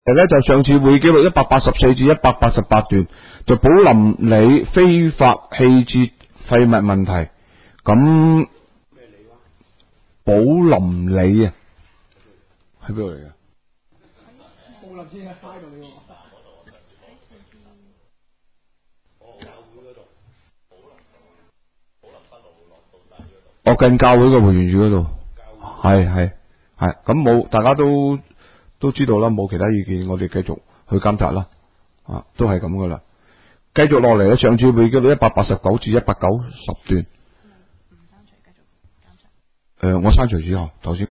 咧就上次會記錄184至188段，就寶林里非法棄置廢物問題。咁寶林里啊，喺邊度嚟嘅？寶林先喺街度嚟喎。我近教會嘅回旋處嗰度，係，咁冇，大家都知道啦，冇其他意見，我哋繼續去監察啦，都係咁噶啦。繼續落嚟咧，上次會記錄189至190段。我刪除之後，頭先。